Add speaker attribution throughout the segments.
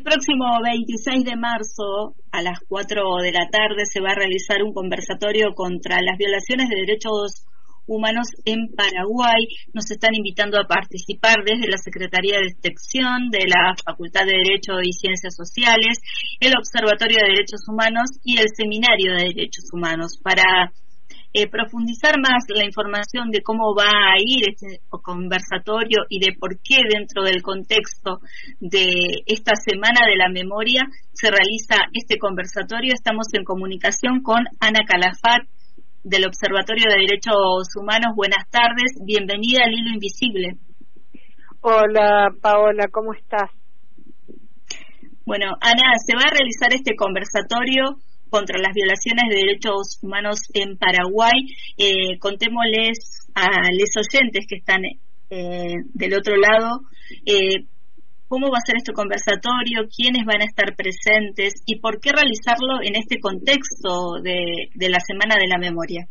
Speaker 1: próximo 26 de marzo a las 4 de la tarde se va a realizar un conversatorio contra las violaciones de derechos humanos en Paraguay. Nos están invitando a participar desde la Secretaría de Extensión de la Facultad de Derecho y Ciencias Sociales, el Observatorio de Derechos Humanos y el Seminario de Derechos Humanos para profundizar más la información de cómo va a ir este conversatorio y de por qué dentro del contexto de esta Semana de la Memoria se realiza este conversatorio. Estamos en comunicación con Ana Calafat del Observatorio de Derechos Humanos. Buenas tardes, bienvenida al Hilo Invisible.
Speaker 2: Hola Paola, ¿cómo estás?
Speaker 1: Bueno, Ana, se va a realizar este conversatorio contra las violaciones de derechos humanos en Paraguay. Contémosles a los oyentes que están del otro lado cómo va a ser este conversatorio, quiénes van a estar presentes y por qué realizarlo en este contexto de la Semana de la Memoria.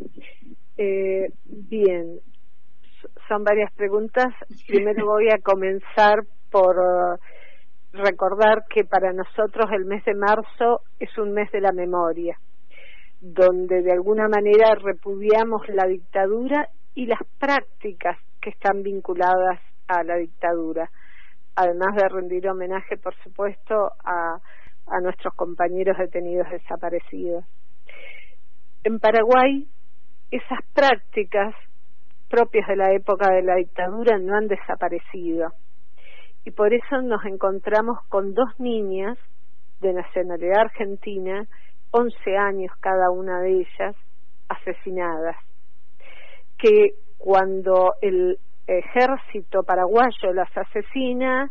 Speaker 2: Bien, son varias preguntas. Primero voy a comenzar por recordar que para nosotros el mes de marzo es un mes de la memoria, donde de alguna manera repudiamos la dictadura y las prácticas que están vinculadas a la dictadura, además de rendir homenaje, por supuesto, a nuestros compañeros detenidos desaparecidos. En Paraguay, esas prácticas propias de la época de la dictadura no han desaparecido. Y por eso nos encontramos con dos niñas de nacionalidad argentina, 11 años cada una de ellas, asesinadas, que cuando el ejército paraguayo las asesina,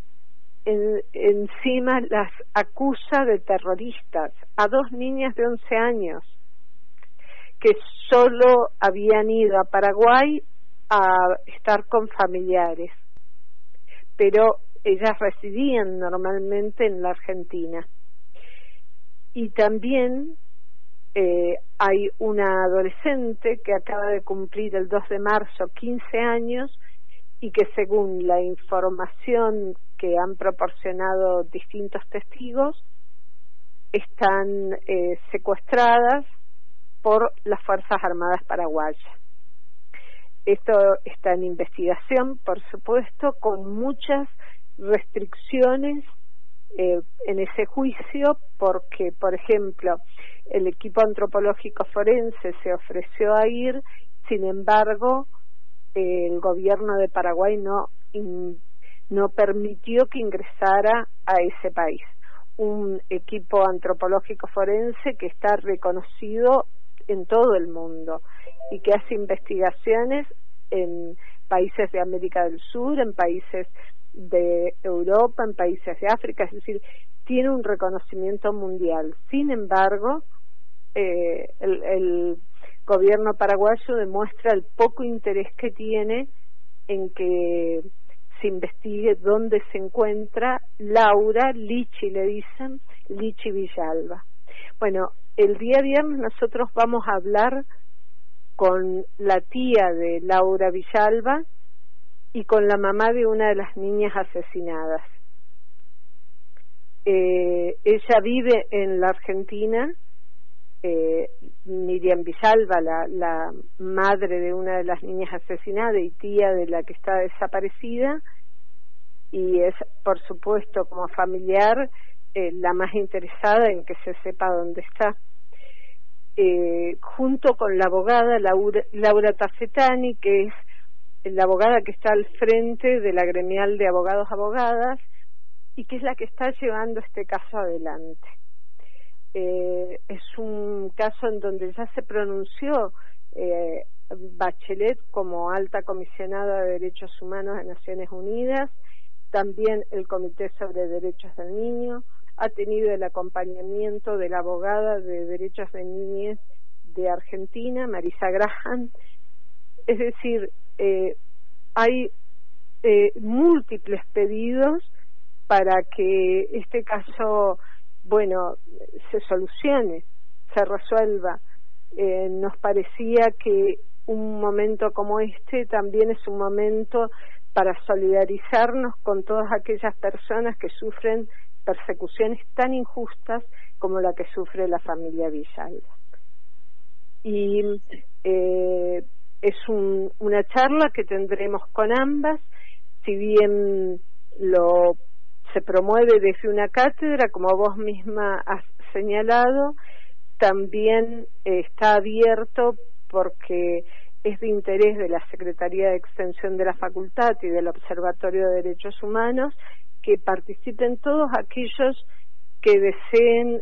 Speaker 2: encima las acusa de terroristas, a dos niñas de 11 años, que solo habían ido a Paraguay a estar con familiares, pero ellas residían normalmente en la Argentina. Y también hay una adolescente que acaba de cumplir el 2 de marzo 15 años y que según la información que han proporcionado distintos testigos, están secuestradas por las Fuerzas Armadas paraguayas. Esto está en investigación, por supuesto, con muchas restricciones en ese juicio, porque, por ejemplo, el equipo antropológico forense se ofreció a ir, sin embargo, el gobierno de Paraguay no permitió que ingresara a ese país. Un equipo antropológico forense que está reconocido en todo el mundo y que hace investigaciones en países de América del Sur, en países de Europa, en países de África, es decir, tiene un reconocimiento mundial. Sin embargo, el gobierno paraguayo demuestra el poco interés que tiene en que se investigue dónde se encuentra Laura, Lichi le dicen, Lichi Villalba. Bueno, el día viernes nosotros vamos a hablar con la tía de Laura Villalba y con la mamá de una de las niñas asesinadas. Ella vive en la Argentina, Miriam Villalba, la madre de una de las niñas asesinadas y tía de la que está desaparecida, y es, por supuesto, como familiar, la más interesada en que se sepa dónde está. Junto con la abogada Laura Tafetani, que es la abogada que está al frente de la gremial de abogados-abogadas y que es la que está llevando este caso adelante. Es un caso en donde ya se pronunció Bachelet como alta comisionada de Derechos Humanos de Naciones Unidas, también el Comité sobre Derechos del Niño, ha tenido el acompañamiento de la abogada de Derechos de Niñez de Argentina, Marisa Graham. Es decir, hay múltiples pedidos para que este caso, bueno, se solucione, se resuelva. Nos parecía que un momento como este también es un momento para solidarizarnos con todas aquellas personas que sufren persecuciones tan injustas como la que sufre la familia Villalba. Y es una charla que tendremos con ambas, si bien se promueve desde una cátedra, como vos misma has señalado, también está abierto porque es de interés de la Secretaría de Extensión de la Facultad y del Observatorio de Derechos Humanos que participen todos aquellos que deseen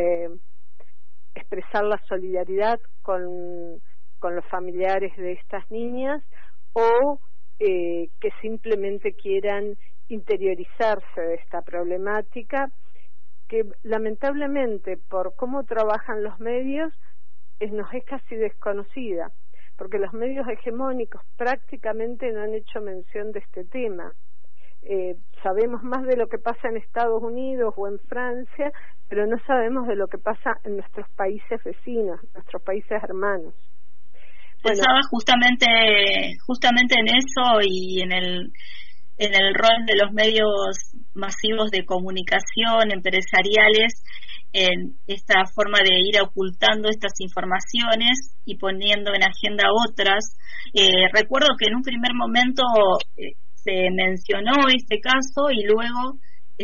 Speaker 2: expresar la solidaridad con los familiares de estas niñas o que simplemente quieran interiorizarse de esta problemática que lamentablemente por cómo trabajan los medios nos es casi desconocida, porque los medios hegemónicos prácticamente no han hecho mención de este tema. Sabemos más de lo que pasa en Estados Unidos o en Francia, pero no sabemos de lo que pasa en nuestros países vecinos, nuestros países hermanos.
Speaker 1: Pensaba justamente en eso y en el rol de los medios masivos de comunicación empresariales en esta forma de ir ocultando estas informaciones y poniendo en agenda otras. Recuerdo que en un primer momento se mencionó este caso y luego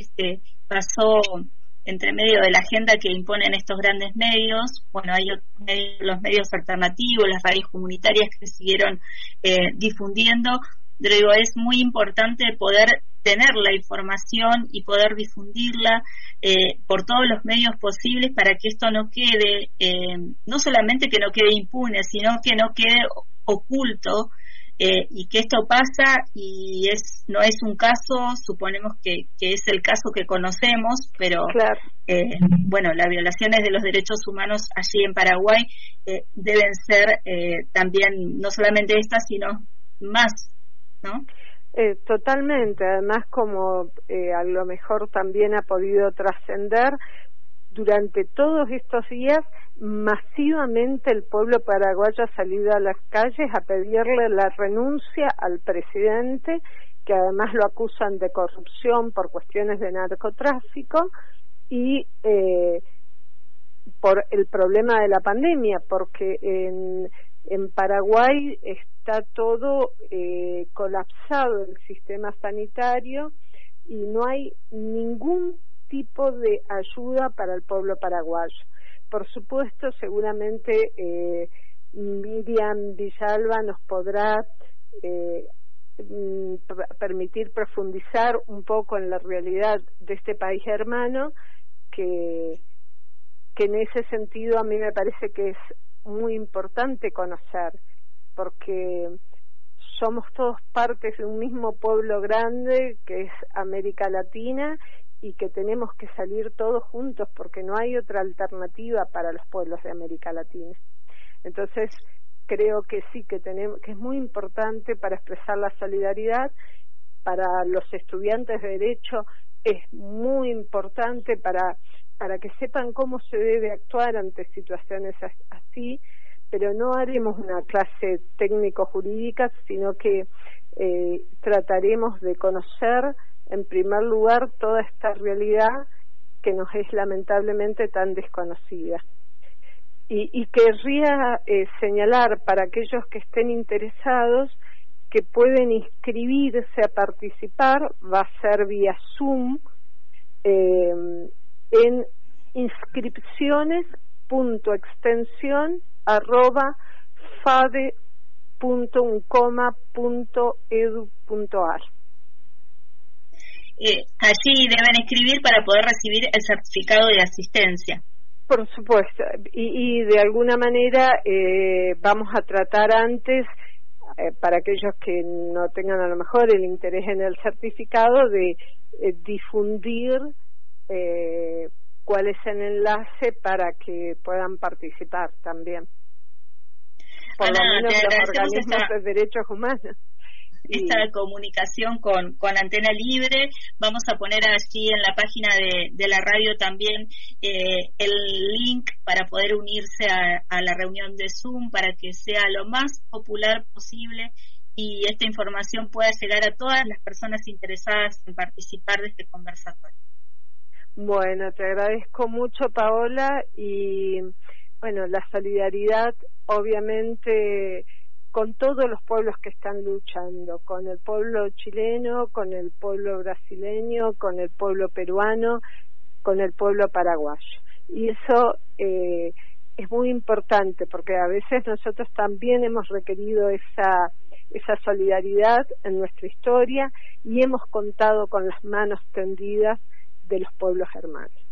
Speaker 1: pasó entre medio de la agenda que imponen estos grandes medios. Bueno, hay otros medios, los medios alternativos, las radios comunitarias que siguieron difundiendo. Pero digo, es muy importante poder tener la información y poder difundirla por todos los medios posibles para que esto no quede, no solamente que no quede impune, sino que no quede oculto y que esto pasa y no es un caso, suponemos que es el caso que conocemos, pero
Speaker 2: claro.
Speaker 1: Bueno, las violaciones de los derechos humanos allí en Paraguay deben ser también no solamente estas, sino más, ¿no?
Speaker 2: Totalmente, además como a lo mejor también ha podido trascender durante todos estos días, masivamente el pueblo paraguayo ha salido a las calles a pedirle la renuncia al presidente, que además lo acusan de corrupción por cuestiones de narcotráfico y por el problema de la pandemia, porque en Paraguay está todo colapsado el sistema sanitario y no hay ningún tipo de ayuda para el pueblo paraguayo. Por supuesto, seguramente Miriam Villalba nos podrá permitir profundizar un poco en la realidad de este país hermano, que en ese sentido a mí me parece que es muy importante conocer, porque somos todos partes de un mismo pueblo grande que es América Latina y que tenemos que salir todos juntos porque no hay otra alternativa para los pueblos de América Latina. Entonces creo que sí, que es muy importante para expresar la solidaridad. Para los estudiantes de Derecho es muy importante para que sepan cómo se debe actuar ante situaciones así, pero no haremos una clase técnico-jurídica, sino que trataremos de conocer en primer lugar toda esta realidad que nos es lamentablemente tan desconocida. Y querría señalar para aquellos que estén interesados que pueden inscribirse a participar, va a ser vía Zoom, en inscripciones.extensión@fade.uncoma.edu.ar.
Speaker 1: Allí deben escribir para poder recibir el certificado de asistencia.
Speaker 2: Por supuesto, y de alguna manera vamos a tratar antes, para aquellos que no tengan a lo mejor el interés en el certificado, de difundir cuál es el enlace para que puedan participar también. Por lo menos los organismos de derechos humanos.
Speaker 1: Esta comunicación con Antena Libre. Vamos a poner allí en la página de la radio también el link para poder unirse a la reunión de Zoom para que sea lo más popular posible y esta información pueda llegar a todas las personas interesadas en participar de este conversatorio.
Speaker 2: Bueno, te agradezco mucho, Paola, y bueno, la solidaridad obviamente con todos los pueblos que están luchando, con el pueblo chileno, con el pueblo brasileño, con el pueblo peruano, con el pueblo paraguayo. Y eso es muy importante, porque a veces nosotros también hemos requerido esa solidaridad en nuestra historia y hemos contado con las manos tendidas de los pueblos hermanos.